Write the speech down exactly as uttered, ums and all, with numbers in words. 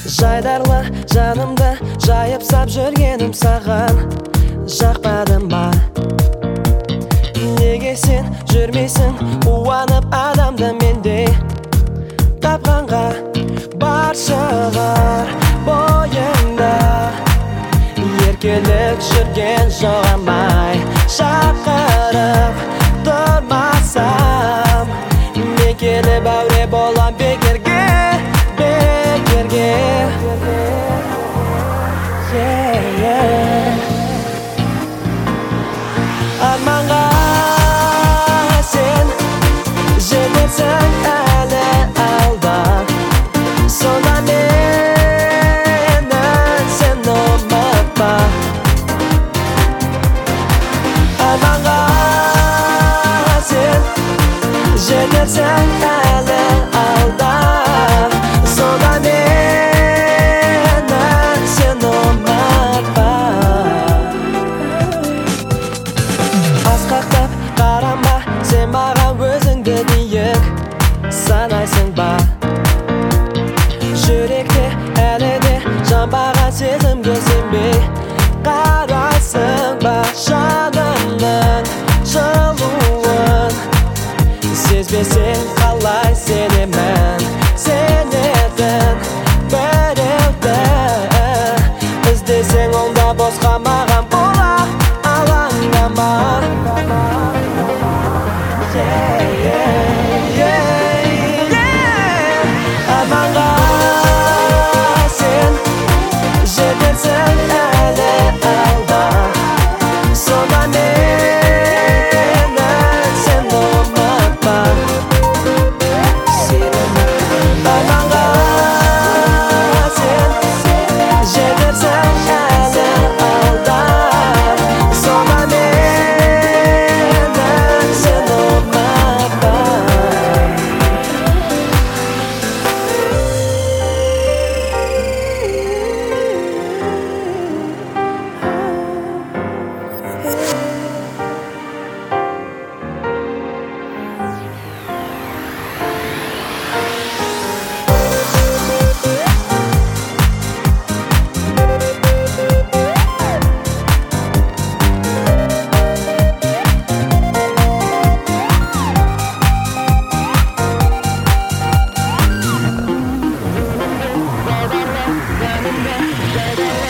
Жайдарлы жанымды жайып сап жүргенім саған жақпады ма? Неге сен жүрмейсің қуанып адамды мендей тапқанға? Бар шығар бойыңда еркелік жүрген жоғамай шақырып тұрмасам мен келіп әуре болам бекерге, бекерге. Yeah, yeah. Арманға сен жетерсің әлі алда, сонда мені сен ұмытпа. Арманға сен жетерсің әлі алда, сонда мені сен ұмытпа. Асқақтап қарама, сен маған өзіңді биік санайсың ба? Жүректе әлі де жанбаған сезімге сенбей қарайсың ба? Жанымның жылуын сезбесең қалай сенемін? Сенетін біреуді іздесең онда босқа маған бола алаңдама. Yeah, yeah, yeah, yeah. Арманға сен жетерсің әлі алда, сонда мені сен ұмытпа. Арманға сен жетерсің әлі алда, сонда мені сен ұмытпа. Baby, baby, baby.